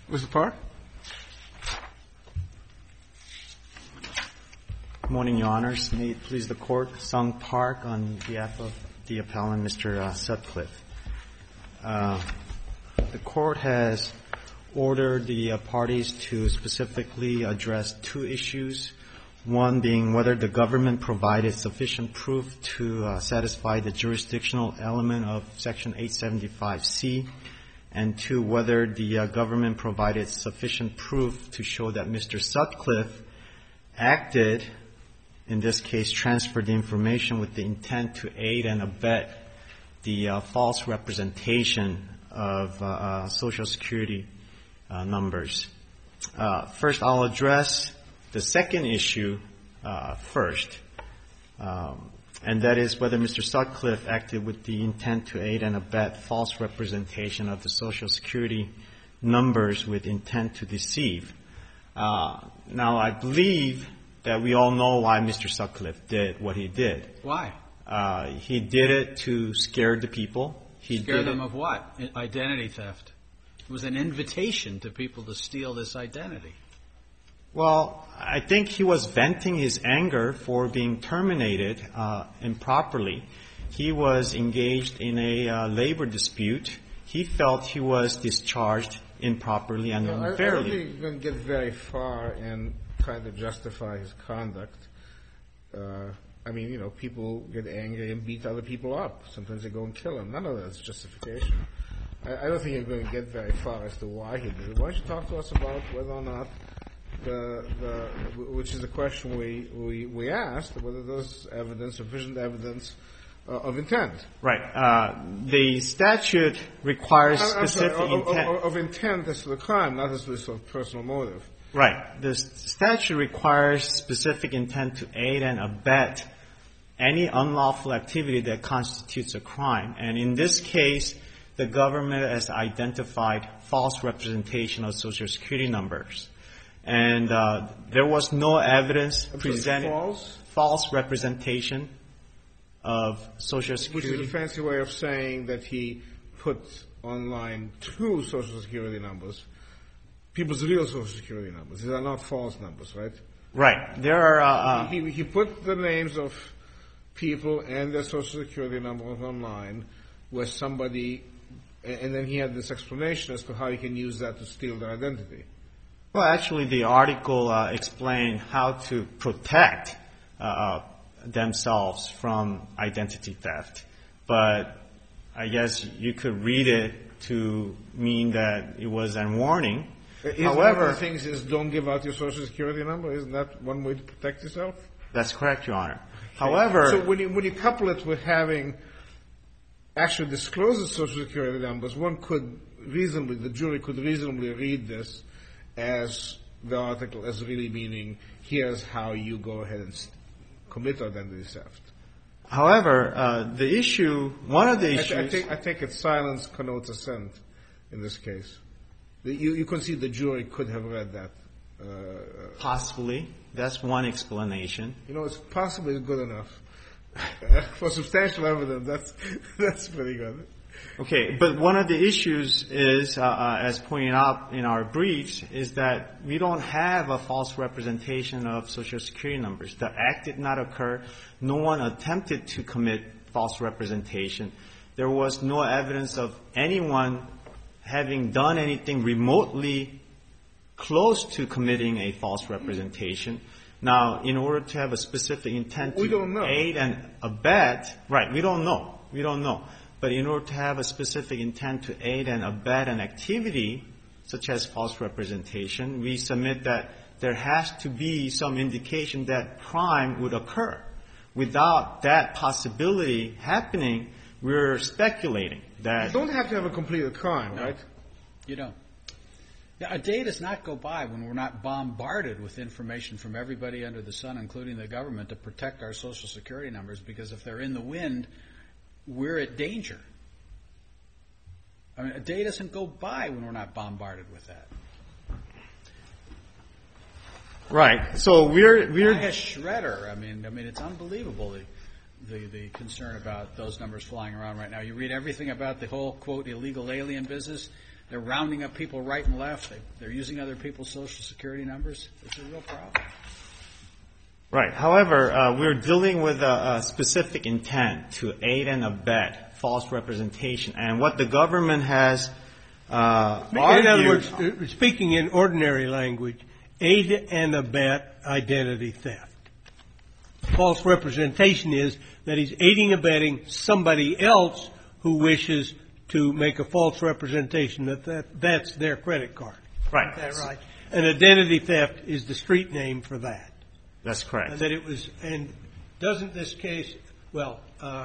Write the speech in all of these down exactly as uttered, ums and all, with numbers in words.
Mister Park? Good morning, Your Honors. May it please the Court, Sung Park on behalf of the appellant, Mister Uh, Sutcliffe. Uh, the Court has ordered the uh, parties to specifically address two issues, one being whether the government provided sufficient proof to uh, satisfy the jurisdictional element of Section eight seventy-five C, and two, whether the uh, government provided sufficient proof to show that Mister Sutcliffe acted, in this case, transferred the information with the intent to aid and abet the uh, false representation of uh, uh, Social Security uh, numbers. Uh, first, I'll address the second issue uh, first, um, and that is whether Mister Sutcliffe acted with the intent to aid and abet false representation of the Social Security numbers with intent to deceive. Uh, now, I believe that we all know why Mister Sutcliffe did what he did. Why? Uh, he did it to scare the people. He scare did them it, of what? Identity theft. It was an invitation to people to steal this identity. Well, I think he was venting his anger for being terminated uh, improperly. He was engaged in a uh, labor dispute. He felt he was discharged improperly and no, unfairly. I don't think you're going to get very far in trying to justify his conduct. Uh, I mean, you know, people get angry and beat other people up. Sometimes they go and kill them. None of that's justification. I, I don't think you're going to get very far as to why he did it. Why don't you talk to us about whether or not The, the, which is the question we, we, we asked, whether there's evidence, sufficient evidence uh, of intent. Right. Uh, the statute requires I'm, I'm specific sorry, of, intent. Of, of intent as to the crime, not as to the sort of personal motive. Right. The statute requires specific intent to aid and abet any unlawful activity that constitutes a crime. And in this case, the government has identified false representation of Social Security numbers. And uh, there was no evidence presented. False? False representation of Social Security. Which is a fancy way of saying that he put online two Social Security numbers, people's real Social Security numbers. These are not false numbers, right? Right. There are. Uh, uh, he, he put the names of people and their Social Security numbers online, where somebody, and then he had this explanation as to how he can use that to steal their identity. Well, actually, the article uh, explained how to protect uh, themselves from identity theft. But I guess you could read it to mean that it was a warning. Isn't However, one of the things is don't give out your Social Security number? Isn't that one way to protect yourself? That's correct, Your Honor. However, so when you when you couple it with having actually disclosed the Social Security numbers, one could reasonably, the jury could reasonably read this as the article as really meaning, here's how you go ahead and commit identity theft. However, uh, the issue, one of the issues... I, th- I, think, I think its silence connotes assent in this case. The, you, you can see the jury could have read that. Uh, Possibly. That's one explanation. You know, it's possibly good enough. For substantial evidence, that's, that's pretty good. Okay, but one of the issues is, uh, uh, as pointed out in our briefs, is that we don't have a false representation of Social Security numbers. The act did not occur. No one attempted to commit false representation. There was no evidence of anyone having done anything remotely close to committing a false representation. Now, in order to have a specific intent we to don't know. aid and abet, right, we don't know. We don't know. But in order to have a specific intent to aid and abet an activity, such as false representation, we submit that there has to be some indication that crime would occur. Without that possibility happening, we're speculating that... You don't have to have a completed crime, no, right? You don't. Now, a day does not go by when we're not bombarded with information from everybody under the sun, including the government, to protect our Social Security numbers, because if they're in the wind, we're at danger. I mean, a day doesn't go by when we're not bombarded with that. Right. So we're we're By a shredder. I mean, I mean, it's unbelievable the, the the concern about those numbers flying around right now. You read everything about the whole quote illegal alien business. they're rounding up people right and left. They, they're using other people's Social Security numbers. It's a real problem. Right. However, uh, we're dealing with a, a specific intent to aid and abet false representation. And what the government has uh, argued... In other words, uh, speaking in ordinary language, aid and abet identity theft. False representation is that he's aiding and abetting somebody else who wishes to make a false representation that, that that's their credit card. Right. Is that right? And identity theft is the street name for that. That's correct. And that it was, and doesn't this case, well, uh,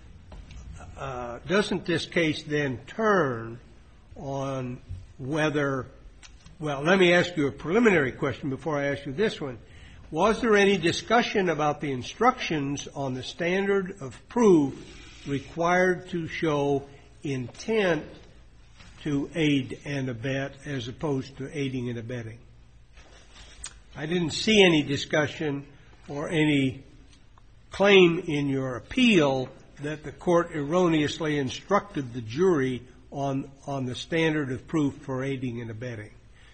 uh, doesn't this case then turn on whether, well, let me ask you a preliminary question before I ask you this one. Was there any discussion about the instructions on the standard of proof required to show intent to aid and abet as opposed to aiding and abetting? I didn't see any discussion or any claim in your appeal that the court erroneously instructed the jury on on the standard of proof for aiding and abetting.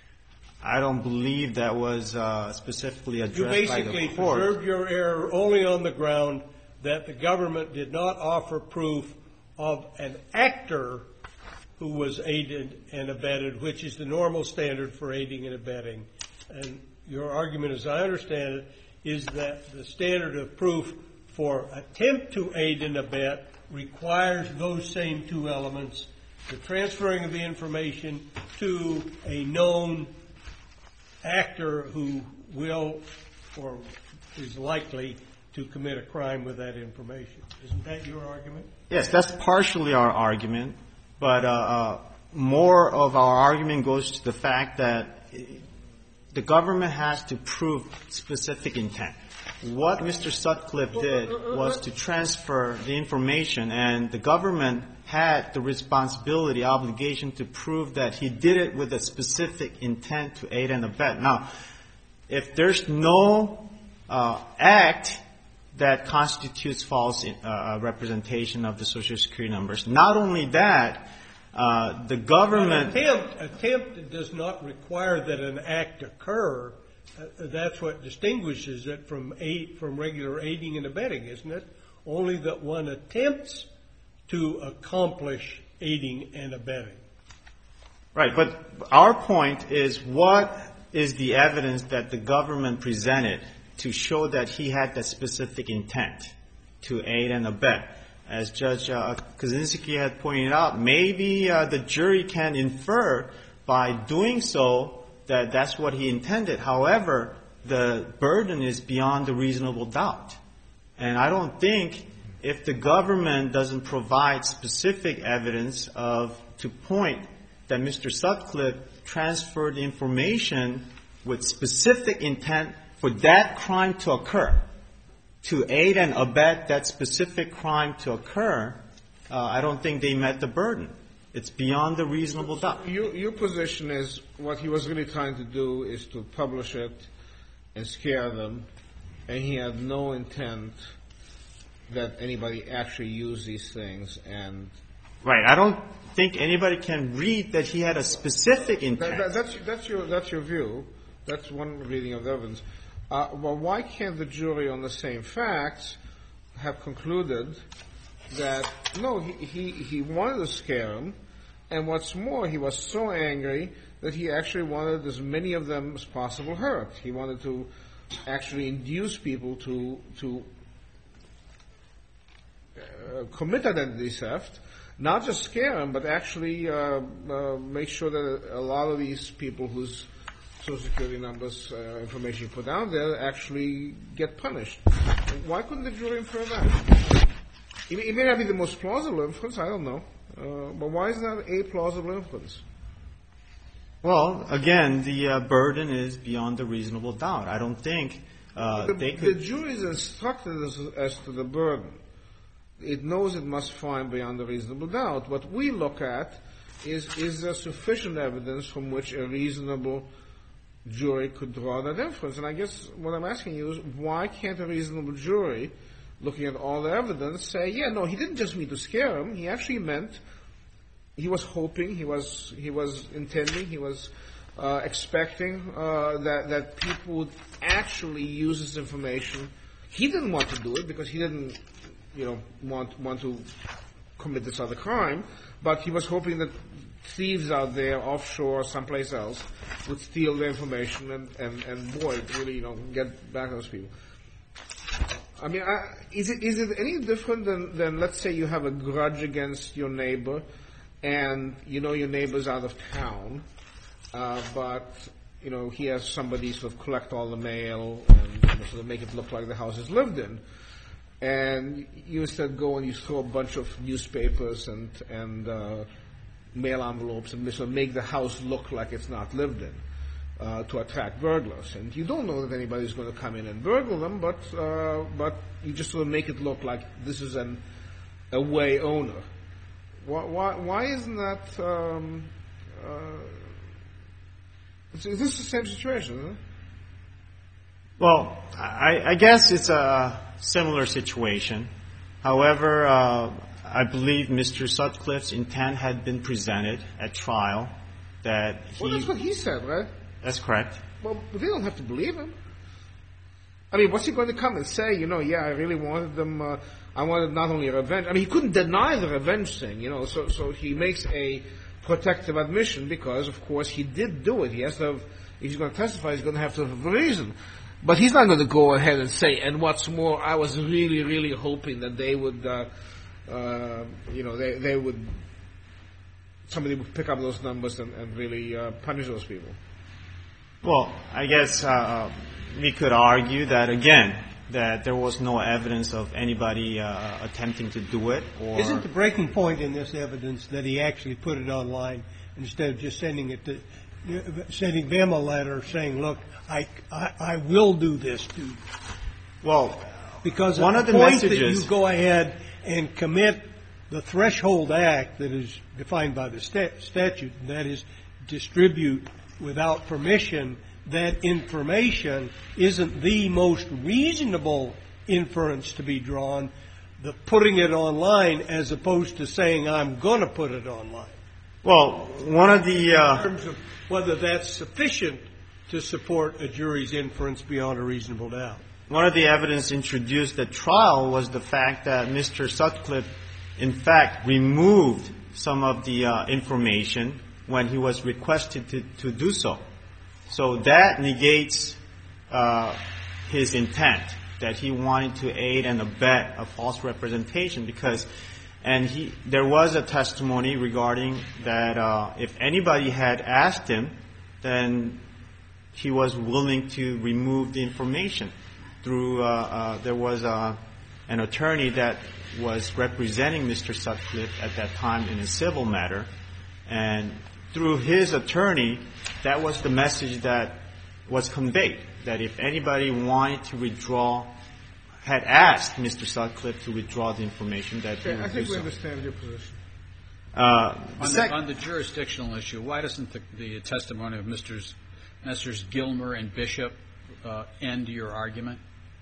I don't believe that was uh, specifically addressed by the court. You basically preserved your error only on the ground that the government did not offer proof of an actor who was aided and abetted, which is the normal standard for aiding and abetting. And your argument, as I understand it, is that the standard of proof for attempt to aid and abet requires those same two elements, the transferring of the information to a known actor who will or is likely to commit a crime with that information. Isn't that your argument? Yes, that's partially our argument, but uh, uh, more of our argument goes to the fact that the government has to prove specific intent. What Mister Sutcliffe did was to transfer the information, and the government had the responsibility, obligation to prove that he did it with a specific intent to aid and abet. Now, if there's no uh, act that constitutes false uh, representation of the Social Security numbers, not only that, Uh, the government... Attempt, attempt does not require that an act occur. Uh, that's what distinguishes it from aid, from regular aiding and abetting, isn't it? Only that one attempts to accomplish aiding and abetting. Right, but our point is, what is the evidence that the government presented to show that he had that specific intent to aid and abet? As Judge uh, Kaczynski had pointed out, maybe uh, the jury can infer by doing so that that's what he intended. However, the burden is beyond a reasonable doubt. And I don't think if the government doesn't provide specific evidence of to point that Mister Sutcliffe transferred information with specific intent for that crime to occur, to aid and abet that specific crime to occur, uh, I don't think they met the burden. It's beyond a reasonable doubt. Your, your position is what he was really trying to do is to publish it and scare them, and he had no intent that anybody actually use these things. And right, I don't think anybody can read that he had a specific intent. That, that, that's, that's your that's your view. That's one reading of the evidence. Uh, well, why can't the jury on the same facts have concluded that, no, he, he, he wanted to scare him, and what's more, he was so angry that he actually wanted as many of them as possible hurt. He wanted to actually induce people to, to uh, commit identity theft, not just scare them, but actually uh, uh, make sure that a lot of these people whose Social Security numbers, uh, information you put down there, actually get punished. Why couldn't the jury infer that? It, it may not be the most plausible inference, I don't know. Uh, but why is that a plausible inference? Well, again, the uh, burden is beyond a reasonable doubt. I don't think uh, the, they could... The jury is instructed as, as to the burden. It knows it must find beyond a reasonable doubt. What we look at is, is there sufficient evidence from which a reasonable jury could draw that inference? And I guess what I'm asking you is, why can't a reasonable jury, looking at all the evidence, say, yeah, no, he didn't just mean to scare him. He actually meant he was hoping, he was he was intending, he was uh, expecting uh, that that people would actually use this information. He didn't want to do it because he didn't, you know, want want to commit this other crime, but he was hoping that thieves out there offshore, someplace else, would steal the information and, and, and boy, really, you know, get back at those people. I mean, I, is it is it any different than, than, let's say, you have a grudge against your neighbor, and you know your neighbor's out of town, uh, but, you know, he has somebody sort of collect all the mail and you know, sort of make it look like the house is lived in. And you instead go and you throw a bunch of newspapers and and uh, mail envelopes and sort of make the house look like it's not lived in uh, to attract burglars. And you don't know that anybody's going to come in and burgle them, but uh, but you just sort of make it look like this is an away owner. Why why, why isn't that? Um, uh, is this the same situation? Isn't it? Well, I, I guess it's a similar situation. However, uh, I believe Mister Sutcliffe's intent had been presented at trial. That he, well, that's what he said, right? That's correct. Well, they don't have to believe him. I mean, what's he going to come and say? You know, yeah, I really wanted them. Uh, I wanted not only revenge. I mean, he couldn't deny the revenge thing. You know, so so he makes a protective admission because, of course, he did do it. He has to have. If he's going to testify, he's going to have to have a reason. But he's not going to go ahead and say, and what's more, I was really, really hoping that they would, uh, uh, you know, they, they would, somebody would pick up those numbers and, and really uh, punish those people. Well, I guess uh, we could argue that, again, that there was no evidence of anybody uh, attempting to do it. Or isn't the breaking point in this evidence that he actually put it online instead of just sending it to, sending them a letter saying, look, I, I, I will do this to you? Well, because one at of the, the point messages, that you go ahead and commit the threshold act that is defined by the sta- statute, and that is distribute without permission, that information isn't the most reasonable inference to be drawn, the putting it online as opposed to saying I'm going to put it online. Well, one of the uh, in terms of whether that's sufficient to support a jury's inference beyond a reasonable doubt. One of the evidence introduced at trial was the fact that Mister Sutcliffe, in fact, removed some of the uh, information when he was requested to, to do so. So that negates uh, his intent, that he wanted to aid and abet a false representation, because and he there was a testimony regarding that uh, if anybody had asked him, then he was willing to remove the information. Through uh, uh, there was uh, an attorney that was representing Mister Sutcliffe at that time in a civil matter, and through his attorney, that was the message that was conveyed, that if anybody wanted to withdraw, had asked Mister Sutcliffe to withdraw the information, that he Okay, would I think do we so. understand your position. Uh, On, sec- the, on the jurisdictional issue, why doesn't the, the testimony of Misters Messrs. Gilmer and Bishop uh, end your argument?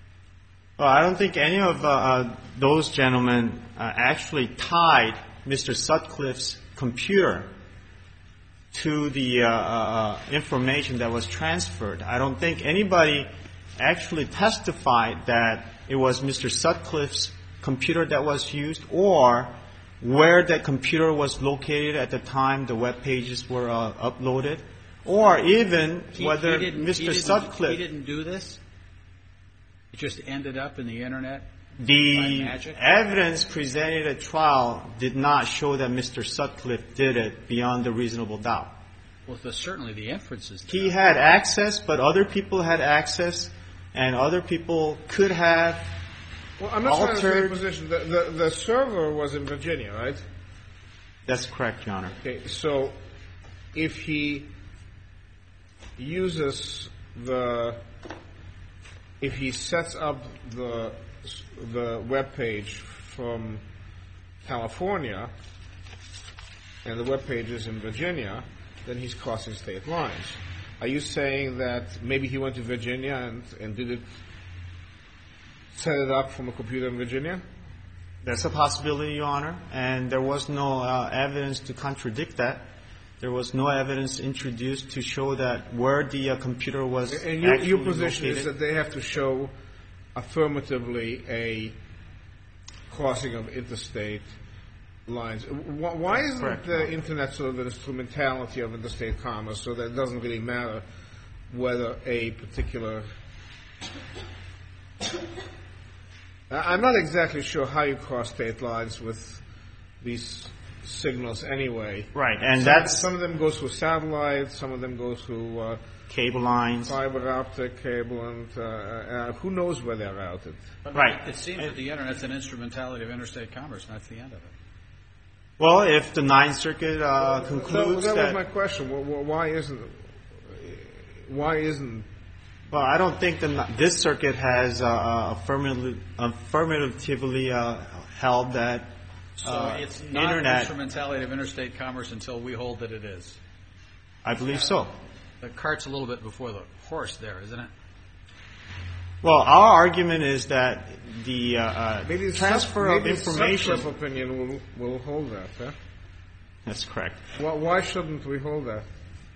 Well, I don't think any of uh, uh, those gentlemen uh, actually tied Mister Sutcliffe's computer to the uh, uh, information that was transferred. I don't think anybody actually testified that it was Mister Sutcliffe's computer that was used, or where that computer was located at the time the web pages were uh, uploaded, or even He, whether he didn't, Mister he didn't, Sutcliffe... He didn't do this? It just ended up in the Internet? The By magic? evidence presented at trial did not show that Mister Sutcliffe did it beyond a reasonable doubt. Well, the, certainly the inferences. He had access, but other people had access, and other people could have Well, I'm not trying to altered... your position. The, the, the server was in Virginia, right? That's correct, Your Honor. Okay, so if he uses the, if he sets up the the web page from California, and the web page is in Virginia, then he's crossing state lines. Are you saying that maybe he went to Virginia and, and did it, set it up from a computer in Virginia? That's a possibility, Your Honor, and there was no uh, evidence to contradict that. There was no evidence introduced to show that where the uh, computer was And your, actually your position located. is that they have to show affirmatively a crossing of interstate lines. Why, why isn't Correct. the Internet sort of an instrumentality of interstate commerce so that it doesn't really matter whether a particular... I'm not exactly sure how you cross state lines with these signals anyway. Right, and some, that's some of them go through satellite, some of them go through uh, cable lines. fiber optic cable, and uh, uh, who knows where they're routed. Right. It seems that the Internet's an instrumentality of interstate commerce, and that's the end of it. Well, if the Ninth Circuit uh, That, concludes that that, was my question. Wh- wh- Why isn't? Why isn't? well, I don't think that this circuit has uh, affirmatively, affirmatively uh, held that So uh, it's not an Internet. instrumentality of interstate commerce until we hold that it is. I believe so. The cart's a little bit before the horse there, isn't it? Well, our argument is that the uh, uh, Maybe the transfer sub- of maybe the information. Sutcliffe opinion will will hold that. Huh? That's correct. Why, why shouldn't we hold that?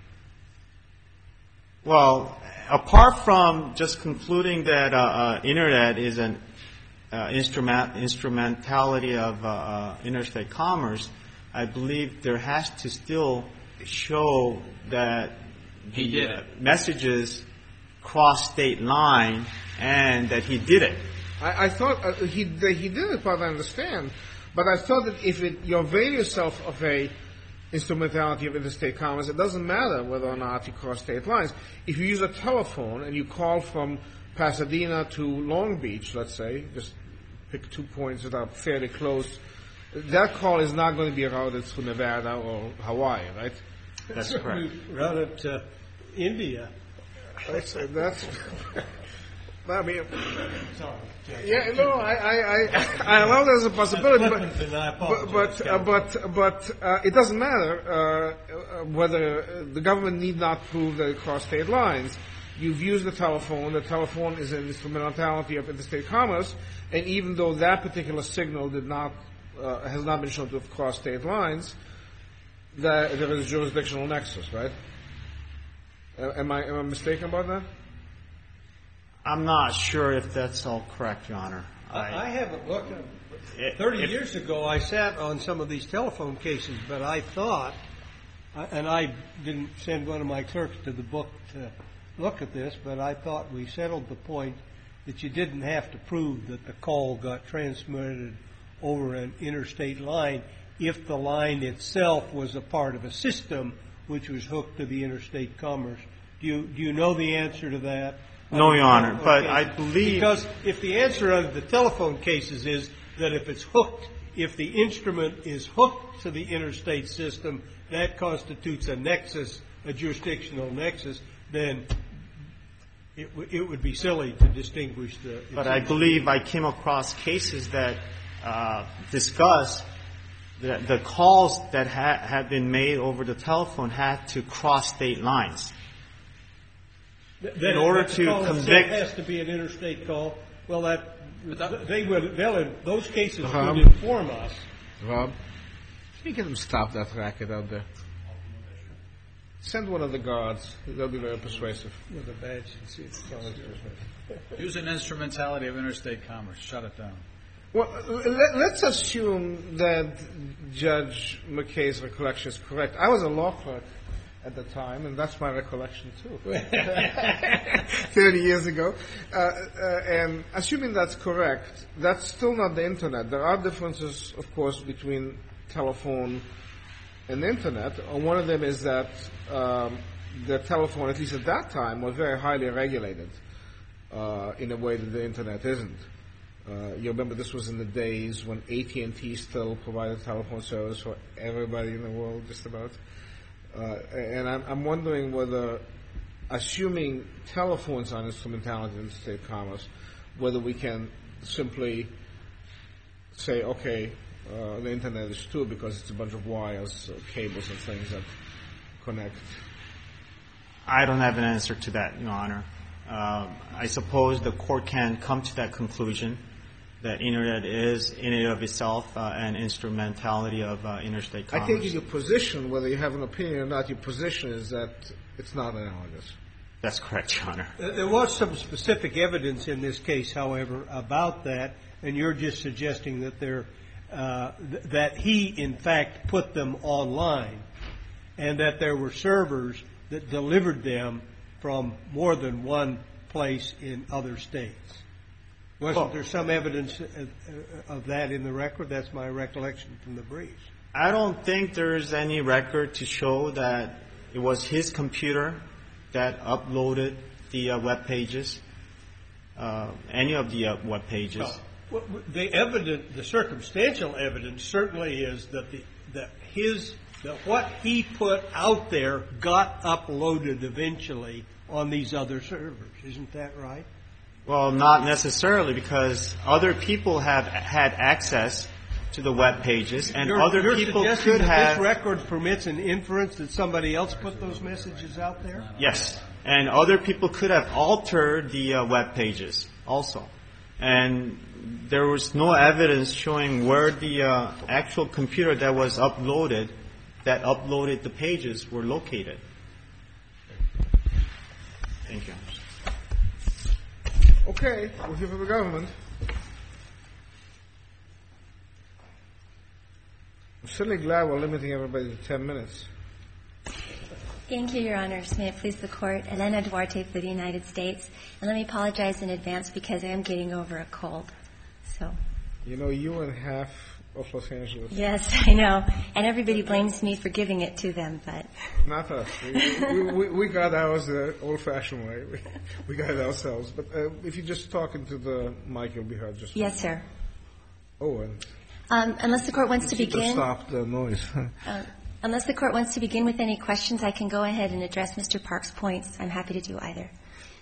Well, apart from just concluding that uh, uh, Internet is an uh, instrument instrumentality of uh, uh, interstate commerce, I believe there has to still show that He the, did uh, it. messages cross state line and that he did it. I, I thought uh, he that he did it, but I understand. But I thought that if it, you avail yourself of a instrumentality of interstate commerce, it doesn't matter whether or not you cross state lines. If you use a telephone and you call from Pasadena to Long Beach, let's say, just pick two points that are fairly close, that call is not going to be routed through Nevada or Hawaii, right? That's correct. Run it to India. That's, that's I mean, Sorry. yeah, no, I, I, I, I allow that as a possibility, but, And I but, apologize, but, uh, but, but uh, it doesn't matter uh, uh, whether uh, the government need not prove that it crossed state lines. You've used the telephone. The telephone is an instrumentality of interstate commerce, and even though that particular signal did not uh, has not been shown to have crossed state lines, that there is a jurisdictional nexus, right? Uh, am I am I mistaken about that? I'm not sure if that's all correct, Your Honor. I, I haven't looked. If- Thirty if- years ago, I sat on some of these telephone cases, but I thought, and I didn't send one of my clerks to the book to look at this, but I thought we settled the point that you didn't have to prove that the call got transmitted over an interstate line if the line itself was a part of a system which was hooked to the interstate commerce. Do you do you know the answer to that? No, Your Honor, Okay. but I believe Because if the answer of the telephone cases is that if it's hooked, if the instrument is hooked to the interstate system, that constitutes a nexus, a jurisdictional nexus, then it, w- it would be silly to distinguish the... But I believe I came across cases that uh, discuss that the calls that ha- had been made over the telephone had to cross state lines. That- in order that the to call itself convict- has to be an interstate call. Well, that, they would, they'll, those cases Uh-huh. would inform us. Rob, can you get them stop that racket out there? Send one of the guards. They'll be very persuasive. With a badge and see if it's on. Use an instrumentality of interstate commerce. Shut it down. Well, let, let's assume that Judge McKay's recollection is correct. I was a law clerk at the time, and that's my recollection too. Thirty years ago, uh, uh, and assuming that's correct, that's still not the internet. There are differences, of course, between telephone and internet. Uh, One of them is that um, the telephone, at least at that time, was very highly regulated uh, in a way that the internet isn't. Uh, you remember this was in the days when A T and T still provided telephone service for everybody in the world, just about. Uh, and I'm, I'm wondering whether, assuming telephones are an instrumentality in interstate commerce, whether we can simply say, okay, uh, the internet is too, because it's a bunch of wires, uh, cables, and things that connect. I don't have an answer to that, Your Honor. Uh, I suppose the court can come to that conclusion, that Internet is in and of itself uh, an instrumentality of uh, interstate commerce. I think your position, whether you have an opinion or not, your position is that it's not analogous. That's correct, Your Honor. There was some specific evidence in this case, however, about that, and you're just suggesting that there, uh, th- that he, in fact, put them online, and that there were servers that delivered them from more than one place in other states. Wasn't well, there some evidence of, of that in the record? That's my recollection from the briefs. I don't think there's any record to show that it was his computer that uploaded the uh, web pages, uh, any of the uh, web pages. Well, the evidence, the circumstantial evidence certainly is that the, that his, that what he put out there got uploaded eventually on these other servers. Isn't that right? Well, not necessarily, because other people have had access to the web pages, and you're, other you're people suggesting could that have. This record permits an inference that somebody else put those messages out there? Yes, and other people could have altered the uh, web pages also, and there was no evidence showing where the uh, actual computer that was uploaded, that uploaded the pages, were located. Thank you. Okay, we'll hear from the government. I'm certainly glad we're limiting everybody to ten minutes. Thank you, Your Honors. May it please the Court. Elena Duarte for the United States. And let me apologize in advance because I am getting over a cold. So. You know, you and half of Los Angeles. Yes, I know. And everybody blames me for giving it to them, but. Not us. We, we, we got ours the old-fashioned way. We, we got it ourselves. But uh, if you just talk into the mic, you'll be heard just fine. Yes, sir. Oh, and. Um, unless the Court wants to begin. Stop the noise. uh, unless the Court wants to begin with any questions, I can go ahead and address Mister Park's points. I'm happy to do either.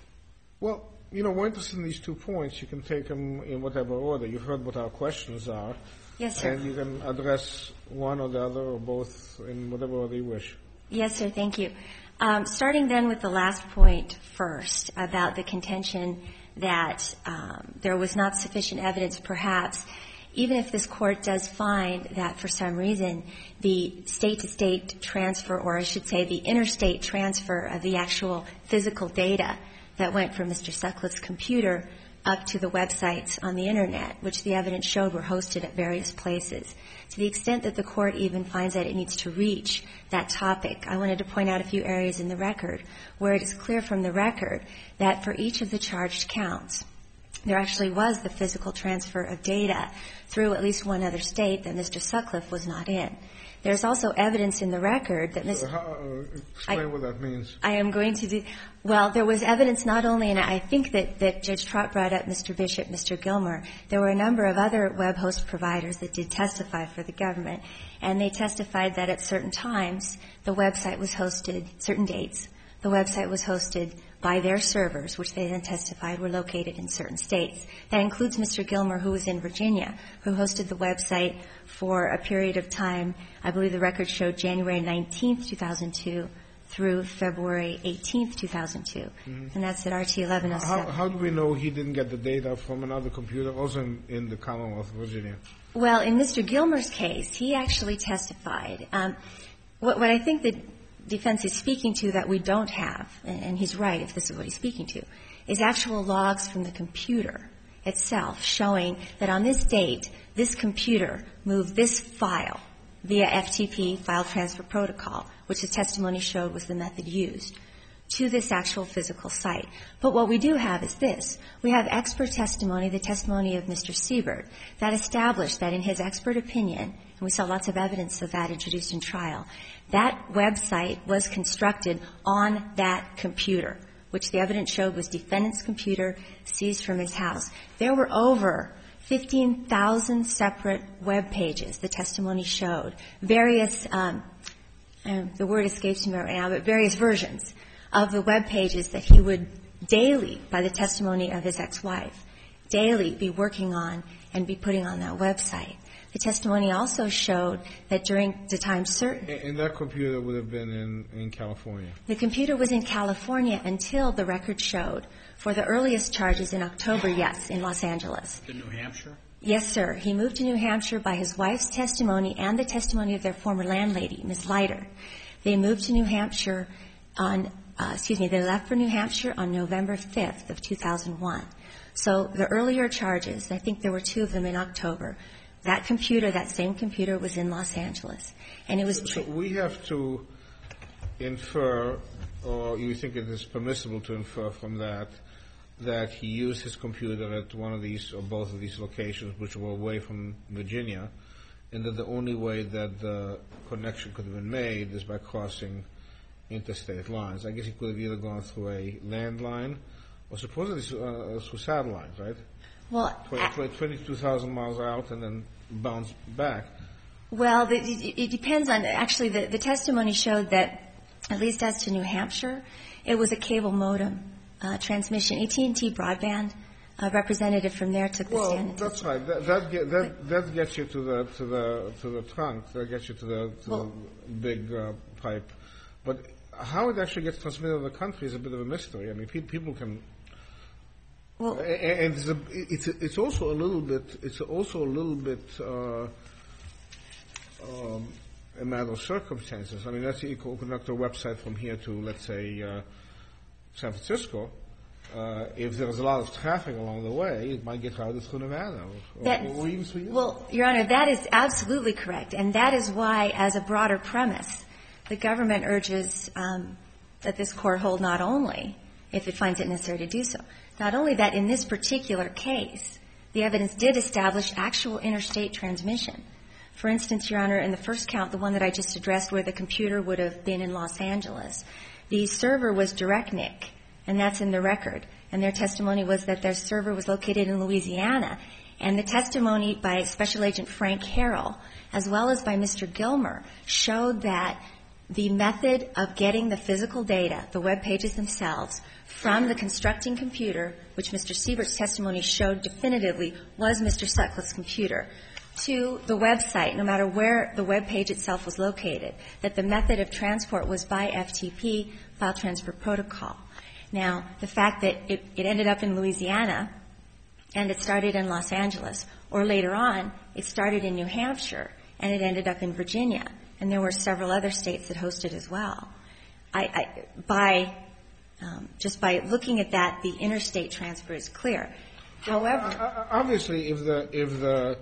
Well, you know, we're interested in these two points. You can take them in whatever order. You've heard what our questions are. Yes, sir. And you can address one or the other or both in whatever order you wish. Yes, sir. Thank you. Um, starting then with the last point first about the contention that um, there was not sufficient evidence, perhaps, even if this Court does find that for some reason the state-to-state transfer, or I should say the interstate transfer of the actual physical data that went from Mister Sutcliffe's computer up to the websites on the Internet, which the evidence showed were hosted at various places. To the extent that the Court even finds that it needs to reach that topic, I wanted to point out a few areas in the record where it is clear from the record that for each of the charged counts, there actually was the physical transfer of data through at least one other state that Mister Sutcliffe was not in. There's also evidence in the record that Mister So how, uh, explain I, what that means. I am going to do, well, there was evidence not only, and I think that, that Judge Trott brought up Mister Bishop, Mister Gilmer, there were a number of other web host providers that did testify for the government, and they testified that at certain times the website was hosted, certain dates, the website was hosted by their servers, which they then testified were located in certain states. That includes Mister Gilmer, who was in Virginia, who hosted the website for a period of time. I believe the record showed January nineteenth, two thousand two through February eighteenth, two thousand two. Mm-hmm. And that's at R T eleven oh seven. How, how do we know he didn't get the data from another computer, also in, in the Commonwealth of Virginia? Well, in Mister Gilmer's case, he actually testified. Um, what, what I think the defense is speaking to that we don't have, and, and he's right if this is what he's speaking to, is actual logs from the computer itself showing that on this date, this computer moved this file via F T P, File Transfer Protocol, which the testimony showed was the method used, to this actual physical site. But what we do have is this. We have expert testimony, the testimony of Mister Siebert, that established that in his expert opinion, and we saw lots of evidence of that introduced in trial, that website was constructed on that computer, which the evidence showed was defendant's computer seized from his house. There were over fifteen thousand separate web pages, the testimony showed, various, um, um, the word escapes me right now, but various versions of the web pages that he would daily, by the testimony of his ex-wife, daily be working on and be putting on that website. The testimony also showed that during the time certain. And that computer would have been in, in California. The computer was in California until the record showed for the earliest charges in October, yes, in Los Angeles. In New Hampshire? Yes, sir. He moved to New Hampshire by his wife's testimony and the testimony of their former landlady, Miz Leiter. They moved to New Hampshire on, uh, excuse me, they left for New Hampshire on November fifth of two thousand one. So the earlier charges, I think there were two of them in October, that computer, that same computer was in Los Angeles. And it was... So we have to infer, or you think it is permissible to infer from that, that he used his computer at one of these or both of these locations which were away from Virginia, and that the only way that the connection could have been made is by crossing interstate lines. I guess he could have either gone through a landline or supposedly uh, through satellite, right? Well, twenty-two thousand miles out and then bounce back. Well, the, it, it depends on, actually the, the testimony showed that, at least as to New Hampshire, it was a cable modem uh, transmission. A T and T broadband uh, representative from there took the well, stand. Well, that's right. That that, get, that that gets you to the to the to the trunk. That gets you to the to well, the big uh, pipe. But how it actually gets transmitted to the country is a bit of a mystery. I mean, pe- people can. Well, and it's, a, it's, a, it's also a little bit. It's also a little bit uh, um, a matter of circumstances. I mean, let's say you conduct a website from here to, let's say, uh, San Francisco. Uh, if there's a lot of traffic along the way, it might get routed through Nevada, or, that, or even through. Well, Your Honor, that is absolutely correct, and that is why, as a broader premise, the government urges um, that this court hold not only, if it finds it necessary to do so, not only that in this particular case, the evidence did establish actual interstate transmission. For instance, Your Honor, in the first count, the one that I just addressed where the computer would have been in Los Angeles, the server was DirectNIC, and that's in the record. And their testimony was that their server was located in Louisiana. And the testimony by Special Agent Frank Harrell, as well as by Mister Gilmer, showed that the method of getting the physical data, the web pages themselves, from the constructing computer, which Mister Siebert's testimony showed definitively was Mister Sutcliffe's computer, to the website, no matter where the web page itself was located, that the method of transport was by F T P, File Transfer Protocol. Now, the fact that it, it ended up in Louisiana and it started in Los Angeles, or later on, it started in New Hampshire and it ended up in Virginia, and there were several other states that hosted as well. I, I, by um, just by looking at that, the interstate transfer is clear. However, well, obviously, if the if the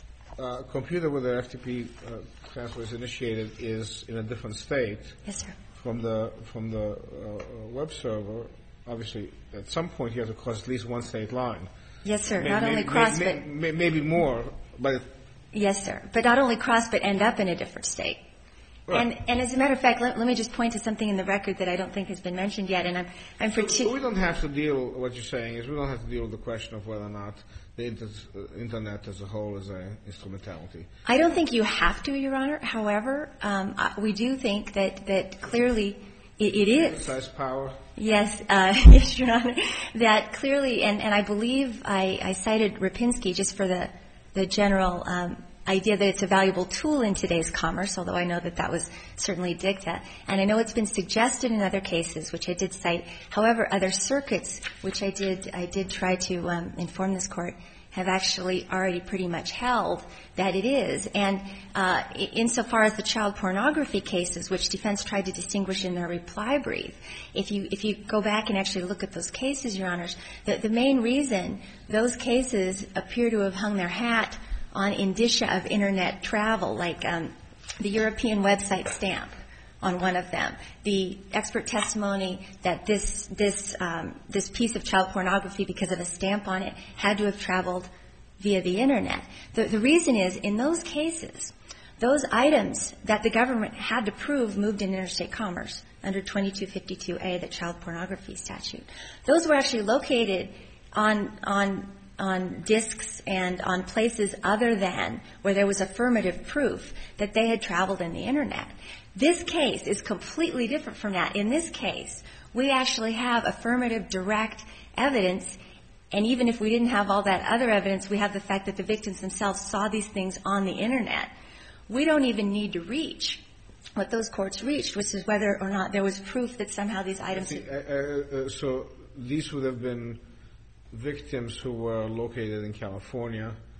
uh, computer with the F T P uh, transfer is initiated is in a different state, yes, sir. from the from the uh, web server, obviously, at some point you have to cross at least one state line. Yes, sir. Maybe, not only maybe, cross, maybe, but maybe, maybe more, but yes, sir. But not only cross, but end up in a different state. Right. And, and as a matter of fact, let, let me just point to something in the record that I don't think has been mentioned yet. And I'm, I'm so, partic- so we don't have to deal. What you're saying is we don't have to deal with the question of whether or not the inter- internet as a whole is an instrumentality. I don't think you have to, Your Honor. However, um, we do think that that clearly it, it is. Exercise power. Yes, uh, yes, Your Honor. That clearly, and, and I believe I, I cited Rapinski just for the the general um, idea that it's a valuable tool in today's commerce, although I know that that was certainly dicta. And I know it's been suggested in other cases, which I did cite. However, other circuits, which I did, I did try to um, inform this Court, have actually already pretty much held that it is. And uh, insofar as the child pornography cases, which defense tried to distinguish in their reply brief, if you if you go back and actually look at those cases, Your Honors, the, the main reason those cases appear to have hung their hat on indicia of Internet travel, like um, the European website stamp on one of them, the expert testimony that this this um, this piece of child pornography, because of a stamp on it, had to have traveled via the Internet. The, the reason is, in those cases, those items that the government had to prove moved in interstate commerce under twenty-two fifty-two A, the child pornography statute. Those were actually located on on on disks and on places other than where there was affirmative proof that they had traveled in the Internet. This case is completely different from that. In this case, we actually have affirmative, direct evidence, and even if we didn't have all that other evidence, we have the fact that the victims themselves saw these things on the Internet. We don't even need to reach what those courts reached, which is whether or not there was proof that somehow these items... See, uh, uh, so these would have been victims who were located in California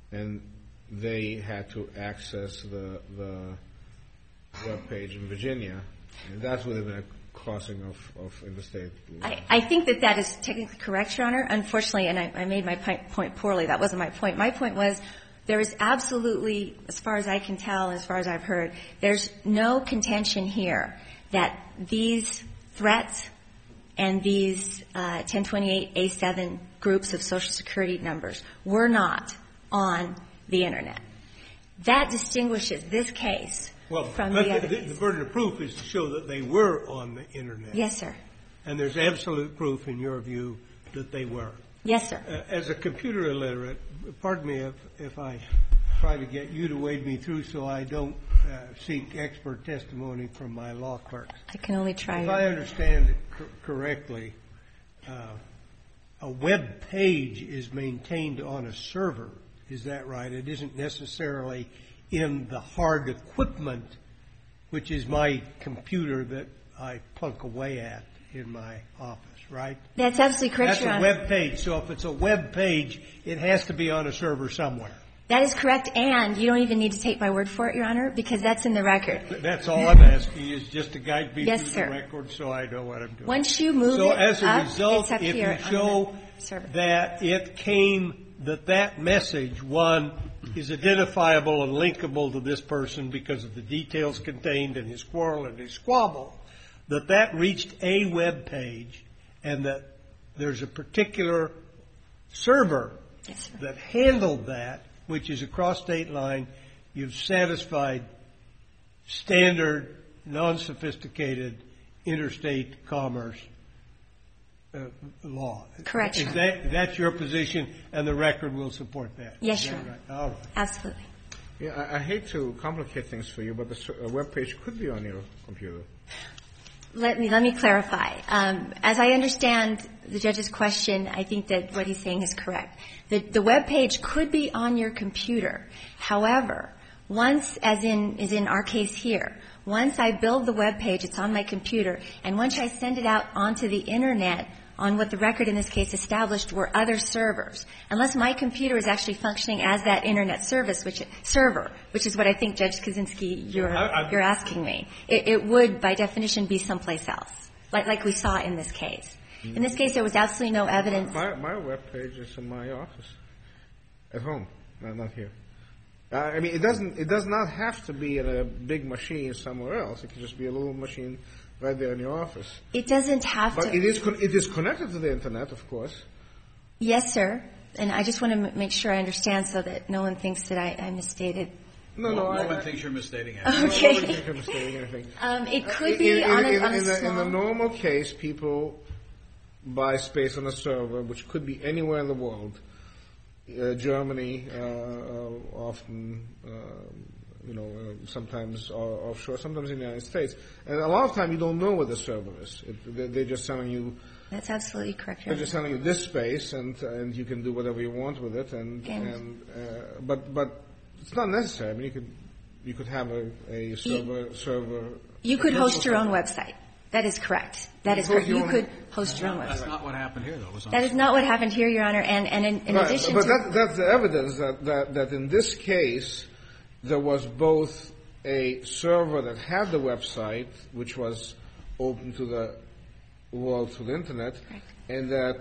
and they had to access the the web page in Virginia, and that would have been a crossing of, of interstate. I, I think that that is technically correct, Your Honor. Unfortunately, and I, I made my point poorly. That wasn't my point. My point was there is absolutely, as far as I can tell, as far as I've heard, there's no contention here that these threats and these uh, ten twenty-eight A seven groups of Social Security numbers were not on the Internet. That distinguishes this case Well, from but the other the, case. the burden of proof is to show that they were on the Internet. Yes, sir. And there's absolute proof, in your view, that they were. Yes, sir. Uh, as a computer illiterate, pardon me if, if I try to get you to wade me through so I don't uh, seek expert testimony from my law clerks. I can only try. If I understand it cor- correctly, uh, a web page is maintained on a server. Is that right? It isn't necessarily in the hard equipment, which is my computer that I plunk away at in my office, right? That's absolutely correct, That's Your a Honor. web page. So if it's a web page, it has to be on a server somewhere. That is correct, and you don't even need to take my word for it, Your Honor, because that's in the record. That's all I'm asking is just to guide me Yes, through sir. the record so I know what I'm doing. Once you move so it as a up, result, it's up if here you on show the server. that it came, that that message, one, is identifiable and linkable to this person because of the details contained in his quarrel and his squabble, that that reached a web page and that there's a particular server Yes, sir. that handled that, which is across state line, you've satisfied standard, non-sophisticated interstate commerce uh, law. Correct, Is Your that that's your position, and the record will support that? Yes, Is that Your Honor. right? All right. Absolutely. Yeah, I, I hate to complicate things for you, but the s- a web page could be on your computer. Let me let me clarify. Um, as I understand the judge's question, I think that what he's saying is correct. The, the web page could be on your computer. However, once, as in is in our case here, once I build the web page, it's on my computer, and once I send it out onto the Internet, on what the record in this case established were other servers. Unless my computer is actually functioning as that Internet service, which server, which is what I think, Judge Kaczynski, you're, I- I- you're asking me. It, it would, by definition, be someplace else, like, like we saw in this case. In this case, there was absolutely no evidence. My, my web page is in my office, at home, not, not here. Uh, I mean, it doesn't. It does not have to be in a big machine somewhere else. It can just be a little machine right there in your office. It doesn't have But to. it is con- it is connected to the internet, of course. Yes, sir. And I just want to m- make sure I understand so that no one thinks that I, I misstated. No, no, no I, one I, thinks you're misstating it. I don't Okay. think I'm mistaking anything. Um, it could In- be in, on a, in, on a in, the, small. in the normal case, people buy space on a server, which could be anywhere in the world. Uh, Germany, uh, uh, often, uh, you know, uh, sometimes o- offshore, sometimes in the United States. And a lot of time you don't know where the server is. It, they- they're just telling you, That's absolutely correct, Your they're Honor. just telling you this space, and and you can do whatever you want with it. And And- and uh, but but it's not necessary. I mean, you could you could have a, a server server. You could a host your own server. website. That is correct. That You is host correct. your You own- could host your own That's website. not what happened here, though. It was on That is not what happened here, Your Honor. And, and in, in Right, addition but to... that, that's the evidence that, that, that in this case, there was both a server that had the website, which was open to the world through the internet, Correct. and that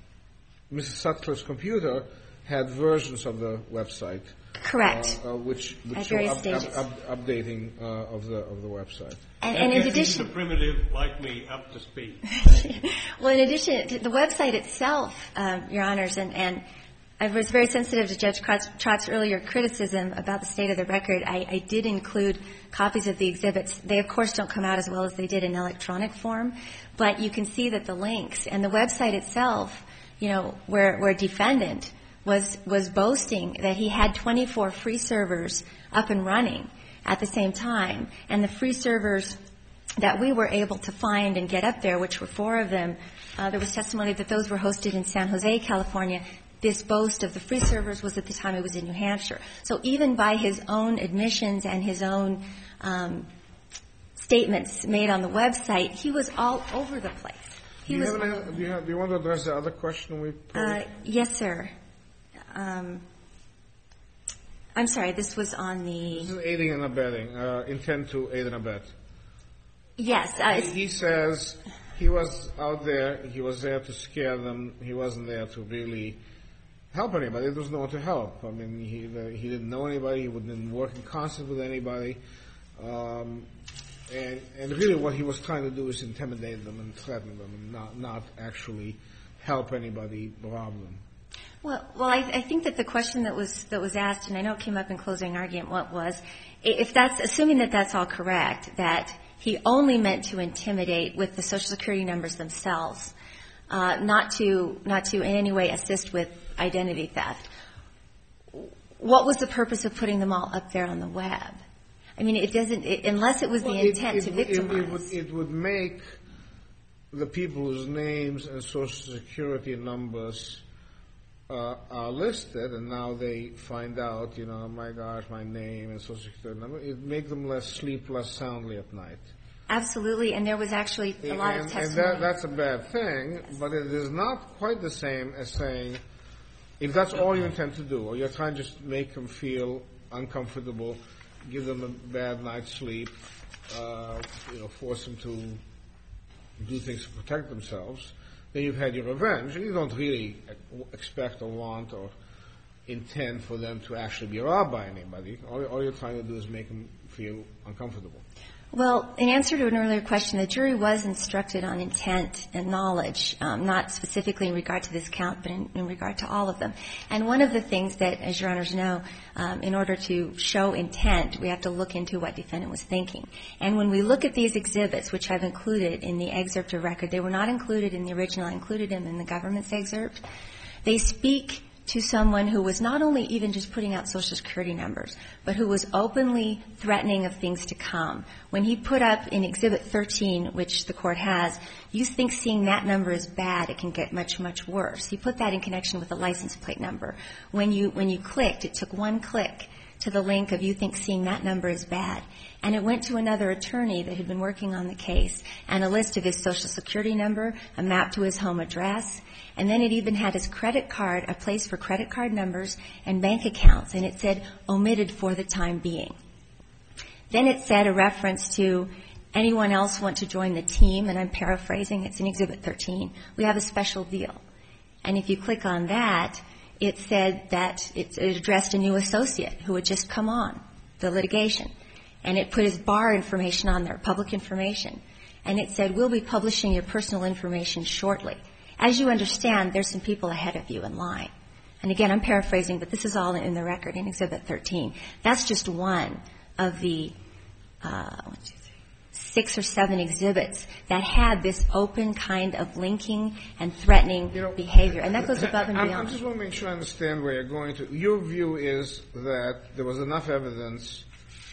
Missus Sutcliffe's computer had versions of the website, Correct. uh, uh, which, which At show various up, up, stages. up, updating uh, of the of the website. and, and in That gets addition... the primitive like me up to speed. Well, in addition, to the website itself, um, Your Honors, and, and I was very sensitive to Judge Trotz- Trott's earlier criticism about the state of the record. I, I did include copies of the exhibits. They, of course, don't come out as well as they did in electronic form, but you can see that the links and the website itself, you know, where, where defendant was, was boasting that he had twenty-four free servers up and running at the same time, and the free servers that we were able to find and get up there, which were four of them, uh, there was testimony that those were hosted in San Jose, California. This boast of the free servers was at the time it was in New Hampshire. So even by his own admissions and his own um, statements made on the website, he was all over the place. He Do you, was have all an, over. do, you have, do you want to address the other question we posed? Uh, yes, sir. Um, I'm sorry, this was on This the, is aiding and abetting, uh, intent to aid and abet. yes, uh, He, it's- he says he was out there, he was there to scare them, he wasn't there to really help anybody. There was no one to help. I mean, he uh, he didn't know anybody, he didn't work in concert with anybody. Um, and, and really what he was trying to do is intimidate them and threaten them and not, not actually help anybody rob them. Well, well, I, I think that the question that was that was asked, and I know it came up in closing argument, what was, if that's assuming that that's all correct, that he only meant to intimidate with the Social Security numbers themselves, uh, not to not to in any way assist with identity theft. What was the purpose of putting them all up there on the web? I mean, it doesn't it, unless it was Well, the it- intent it to would- victimize. It, it, would, it would make the people whose names and Social Security numbers uh, are listed, and now they find out, you know, oh my gosh, my name and Social Security number, it make them less sleep less soundly at night. Absolutely, and there was actually a lot and, of and testimony. that, that's a bad thing, but it is not quite the same as saying, if that's all you intend to do, or you're trying to just make them feel uncomfortable, give them a bad night's sleep, uh, you know, force them to do things to protect themselves, then you've had your revenge, and you don't really expect or want or intend for them to actually be robbed by anybody. All, all you're trying to do is make them feel uncomfortable. Well, in answer to an earlier question, the jury was instructed on intent and knowledge, um, not specifically in regard to this count, but in, in regard to all of them. And one of the things that, as Your Honors know, um, in order to show intent, we have to look into what defendant was thinking. And when we look at these exhibits, which I've included in the excerpt of record, they were not included in the original. I included them in the government's excerpt. They speak to someone who was not only even just putting out Social Security numbers, but who was openly threatening of things to come. When he put up in Exhibit thirteen, which the Court has, you think seeing that number is bad, it can get much, much worse. He put that in connection with the license plate number. When you, when you clicked, it took one click to the link of you think seeing that number is bad. And it went to another attorney that had been working on the case, and a list of his Social Security number, a map to his home address, and then it even had his credit card, a place for credit card numbers and bank accounts, and it said omitted for the time being. Then it said a reference to anyone else want to join the team, and I'm paraphrasing, it's in Exhibit thirteen. We have a special deal. And if you click on that, it said that it addressed a new associate who had just come on the litigation. And it put his bar information on there, public information. And it said, we'll be publishing your personal information shortly. As you understand, there's some people ahead of you in line. And again, I'm paraphrasing, but this is all in the record in Exhibit thirteen. That's just one of the uh, one, two, three, six or seven exhibits that had this open kind of linking and threatening You know, behavior. And that goes above and I, beyond. I just want to make sure I understand where you're going to. Your view is that there was enough evidence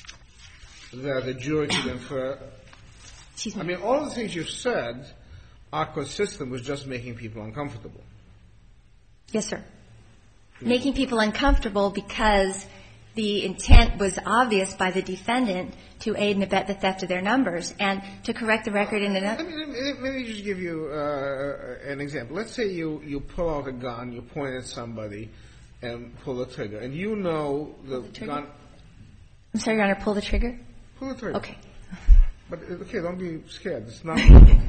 that the jury could infer. Excuse me. I mean, all the things you've said are consistent with just making people uncomfortable. Yes, sir. Making people uncomfortable because the intent was obvious by the defendant to aid and abet the theft of their numbers. And to correct the record in Let another... me, let me, let me just give you uh, an example. Let's say you, you pull out a gun, you point at somebody, and pull the trigger. And you know the, Pull the trigger? gun... I'm sorry, Your Honor, pull the trigger? Pull the trigger. Okay. But, uh, okay, don't be scared. It's not...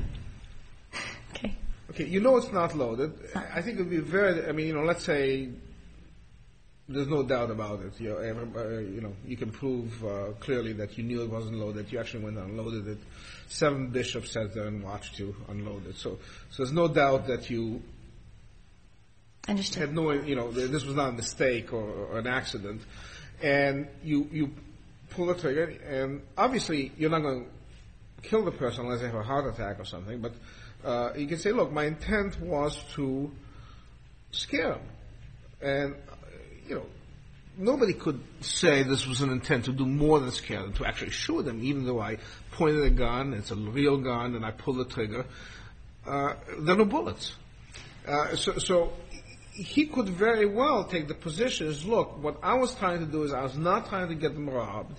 Okay. Okay, you know it's not loaded. I think it would be very, I mean, you know, let's say there's no doubt about it. You know, every, uh, you, know you can prove uh, clearly that you knew it wasn't loaded. You actually went and unloaded it. Seven bishops sat there and watched you unload it. So, so there's no doubt that you Understood. had no, you know, this was not a mistake or, or an accident. And you, you pull the trigger, and obviously you're not going to kill the person unless they have a heart attack or something, but Uh, you can say, look, my intent was to scare them. And, uh, you know, nobody could say this was an intent to do more than scare them, to actually shoot them, even though I pointed a gun, it's a real gun, and I pulled the trigger. Uh, there are no bullets. Uh, so, so he could very well take the position as, look, what I was trying to do is I was not trying to get them robbed.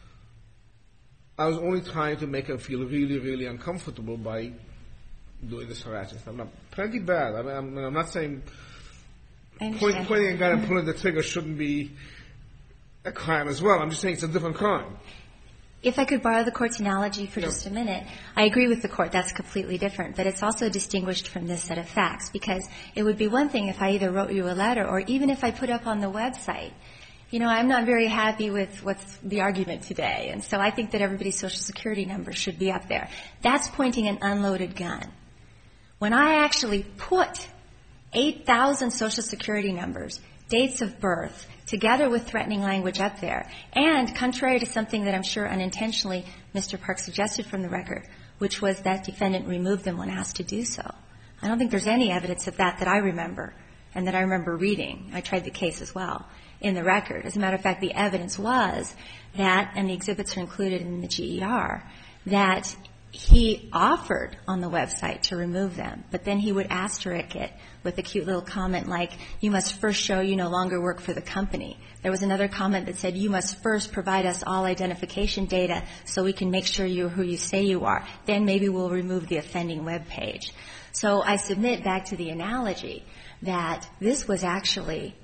I was only trying to make them feel really, really uncomfortable by doing this harassing stuff. Now, plenty bad. I mean, I'm, I'm not saying I point, understand. pointing a gun and pulling the trigger shouldn't be a crime as well. I'm just saying it's a different crime. If I could borrow the Court's analogy for just a minute, I agree with the Court. That's completely different. But it's also distinguished from this set of facts, because it would be one thing if I either wrote you a letter or even if I put up on the website, you know, I'm not very happy with what's the argument today, and so I think that everybody's Social Security number should be up there. That's pointing an unloaded gun. When I actually put eight thousand Social Security numbers, dates of birth, together with threatening language up there, and contrary to something that I'm sure unintentionally Mister Park suggested from the record, which was that defendant removed them when asked to do so. I don't think there's any evidence of that that I remember and that I remember reading. I tried the case as well in the record. As a matter of fact, the evidence was that, and the exhibits are included in the G E R, that he offered on the website to remove them, but then he would asterisk it with a cute little comment like, you must first show you no longer work for the company. There was another comment that said, you must first provide us all identification data so we can make sure you're who you say you are. Then maybe we'll remove the offending web page. So I submit back to the analogy that this was actually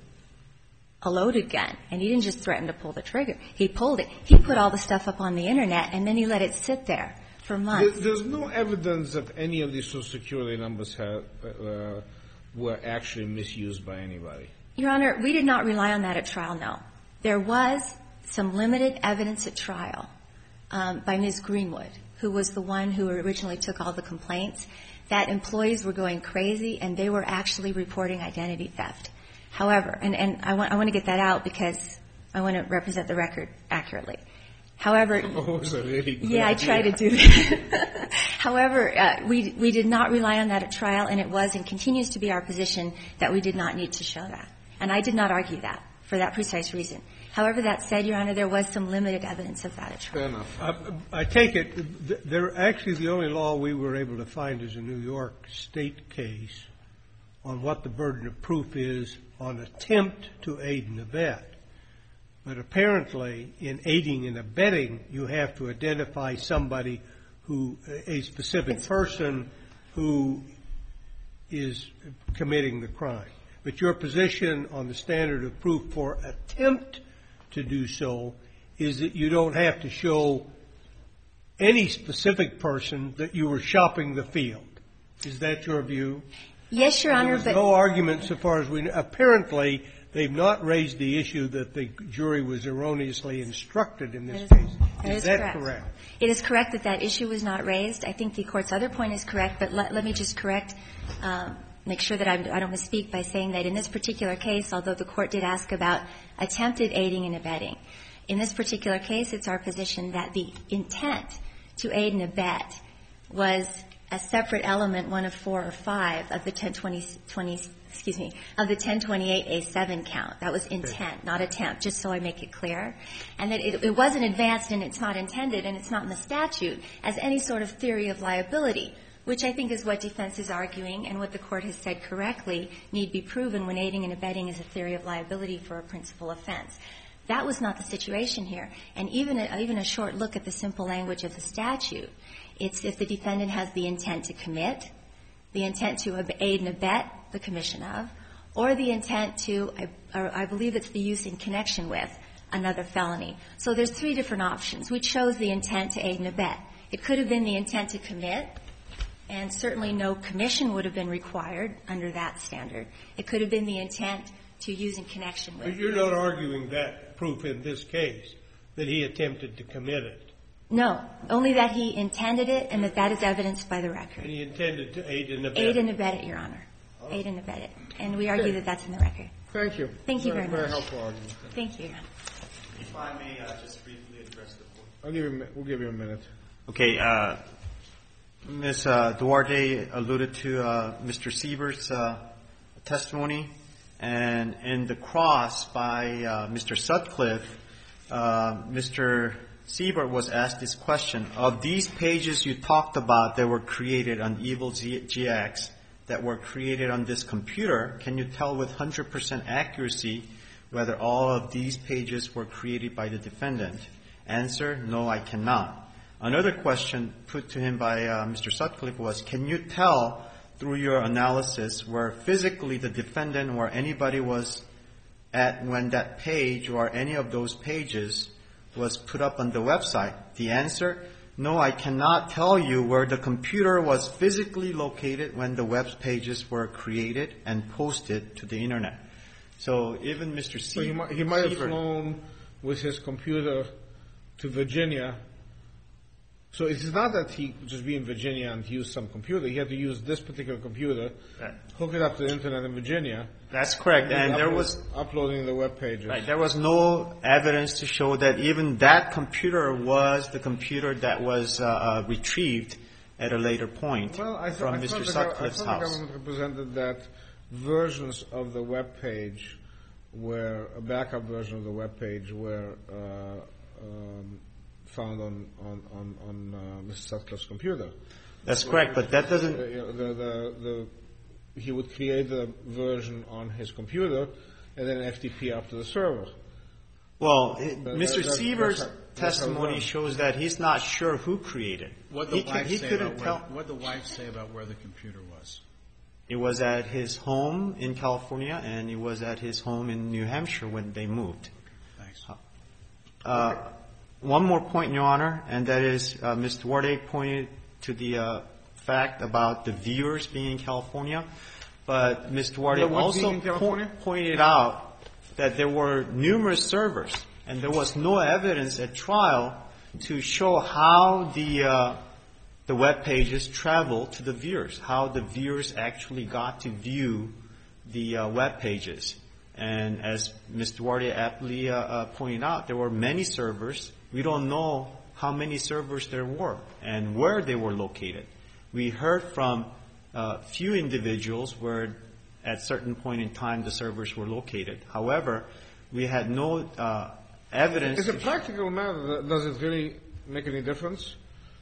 a loaded gun, and he didn't just threaten to pull the trigger. He pulled it. He put all the stuff up on the Internet, and then he let it sit there for months. There's no evidence that any of these Social Security numbers have, uh, were actually misused by anybody. Your Honor, we did not rely on that at trial, no. There was some limited evidence at trial um, by Miz Greenwood, who was the one who originally took all the complaints, that employees were going crazy and they were actually reporting identity theft. However, and, and I want I want to get that out because I want to represent the record accurately. However, oh, was that really good yeah, I idea? try to do that. However, uh, we we did not rely on that at trial, and it was and continues to be our position that we did not need to show that. And I did not argue that for that precise reason. However, that said, Your Honor, there was some limited evidence of that at trial. Fair enough. I, I take it th- there actually the only law we were able to find is a New York State case on what the burden of proof is on attempt to aid and abet. But apparently, in aiding and abetting, you have to identify somebody who, a specific person who is committing the crime. But your position on the standard of proof for attempt to do so is that you don't have to show any specific person that you were shopping the field. Is that your view? Yes, Your Honor. There was but no argument so far as we know. Apparently, they've not raised the issue that the jury was erroneously instructed in this that case. is, that Is is that correct. correct? It is correct that that issue was not raised. I think the Court's other point is correct, but let, let me just correct, um, make sure that I, I don't misspeak by saying that in this particular case, although the Court did ask about attempted aiding and abetting, in this particular case, it's our position that the intent to aid and abet was a separate element, one of four or five, of the ten twenty, twenty, excuse me, of the ten twenty-eight A seven count. That was intent, not attempt, just so I make it clear. And that it, it wasn't advanced and it's not intended and it's not in the statute as any sort of theory of liability, which I think is what defense is arguing and what the Court has said correctly need be proven when aiding and abetting is a theory of liability for a principal offense. That was not the situation here. And even a, even a short look at the simple language of the statute, it's if the defendant has the intent to commit, the intent to aid and abet the commission of, or the intent to, I, or I believe it's the use in connection with, another felony. So there's three different options. We chose the intent to aid and abet. It could have been the intent to commit, and certainly no commission would have been required under that standard. It could have been the intent to use in connection with. But you're not arguing that proof in this case, that he attempted to commit it. No, only that he intended it and that that is evidenced by the record. And he intended to aid and abet. Aid and abet it, Your Honor. Oh. Aid and abet it. And we argue that that's in the record. Thank you. Thank you very, very much. Very helpful argument. Thank you, Your Honor. If I may uh, just briefly address the point. I'll give you, we'll give you a minute. Okay. Uh, Miz Uh, Duarte alluded to uh, Mister Siebert's uh, testimony. And in the cross by uh, Mister Sutcliffe, uh, Mister Siebert was asked this question. Of these pages you talked about that were created on Evil G X, that were created on this computer, can you tell with one hundred percent accuracy whether all of these pages were created by the defendant? Answer, no, I cannot. Another question put to him by uh, Mister Sutcliffe was, can you tell through your analysis where physically the defendant or anybody was at when that page or any of those pages was put up on the website? The answer, no, I cannot tell you where the computer was physically located when the web pages were created and posted to the Internet. So even Mister So he Sie- might, he might have Sievert- flown with his computer to Virginia. So it is not that he could just be in Virginia and use some computer. He had to use this particular computer, Right. hook it up to the Internet in Virginia. That's correct. And there upload- was uploading the web pages. Right. There was no evidence to show that even that computer was the computer that was uh, uh, retrieved at a later point Well, I thought, from I Mister thought, the, gov- I Sutcliffe's thought the house. government represented that versions of the web page were, a backup version of the web page were uh, um, found on, on, on, on uh, Mister Sutcliffe's computer. That's correct, but that Uh, doesn't. you know, the, the, the, he would create the version on his computer and then F T P up to the server. Well, it, That- Mister that- Sievert's that's how- that's how it testimony runs. shows that he's not sure who created. What the he could, wife he say couldn't about tell. where, what the wife say about where the computer was? It was at his home in California, and it was at his home in New Hampshire when they moved. Thanks. Uh, one more point, Your Honor, and that is uh, Mister Warday pointed to the uh, fact about the viewers being in California, but Mister The Warday what also being in po- California? pointed out that there were numerous servers, and there was no evidence at trial to show how the uh, the web pages traveled to the viewers, how the viewers actually got to view the uh, web pages. And as Mister Wardia aptly uh, uh, pointed out, there were many servers. We don't know how many servers there were and where they were located. We heard from a few individuals where at certain point in time the servers were located. However, we had no uh, evidence. As a to- practical matter, does it really make any difference?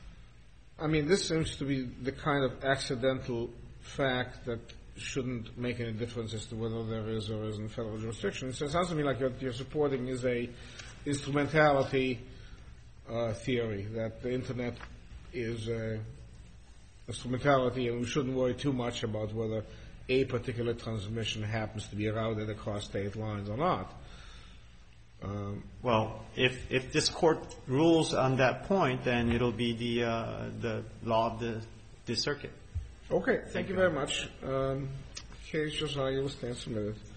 I mean, this seems to be the kind of accidental fact that shouldn't make any difference as to whether there is or isn't federal jurisdiction. So it sounds to me like what you're supporting is a instrumentality uh, theory, that the Internet is a instrumentality and we shouldn't worry too much about whether a particular transmission happens to be routed across state lines or not. Um, Well, if if this court rules on that point, then it'll be the uh, the law of the the circuit. Okay, thank you very much. Um, case Josiah will stand submitted.